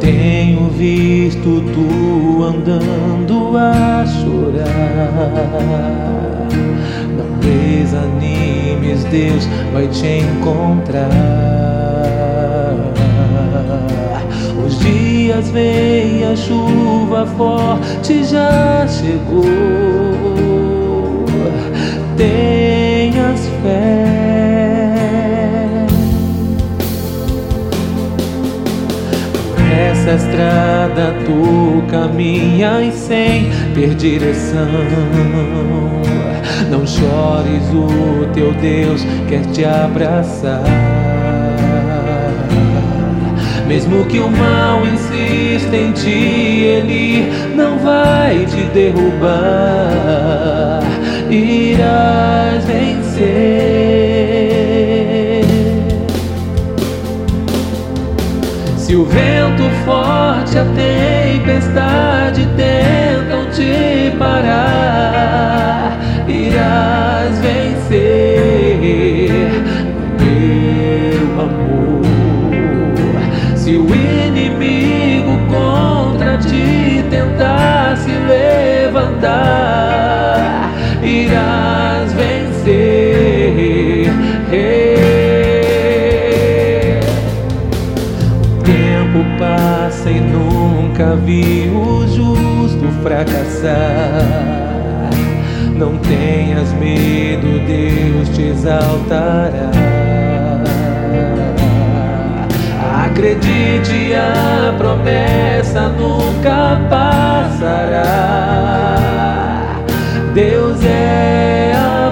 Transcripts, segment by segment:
Tenho visto tu andando a chorar. Não desanimes, Deus vai te encontrar. Os dias vêm, a chuva forte já chegou. Tenhas fé. Essa estrada tu caminhas sem ter direção. Não chores, o teu Deus quer te abraçar. Mesmo que o mal insista em ti, ele não vai te derrubar. Irás vencer. Se o vento forte, a tempestade tentam te parar, irás vencer no meu amor. Se o inimigo contra ti tentar se levantar, irás vencer. O tempo passa e nunca vi o justo fracassar. Não tenhas medo, Deus te exaltará. Acredite, a promessa nunca passará. Deus é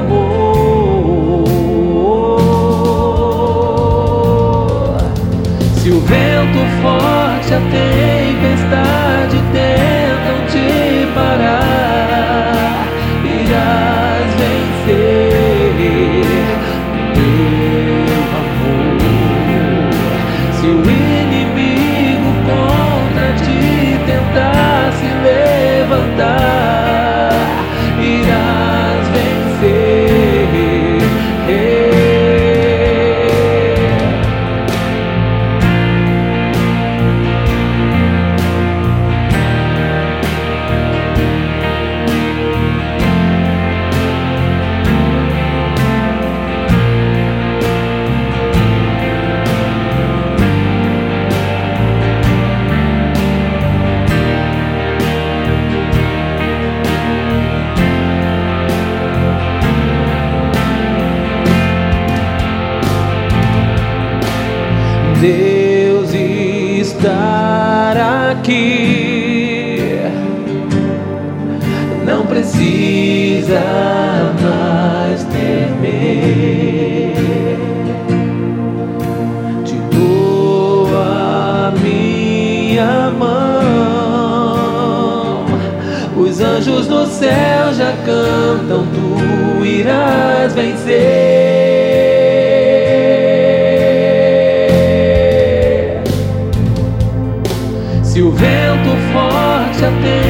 amor. Se o vento forte, a tempestade tentam te parar, irás vencer meu amor. Se o inimigo contra ti tentar se levantar, irás vencer. Deus está aqui, não precisa mais temer. Te dou a minha mão, os anjos do céu já cantam, tu irás vencer. Se o vento forte, a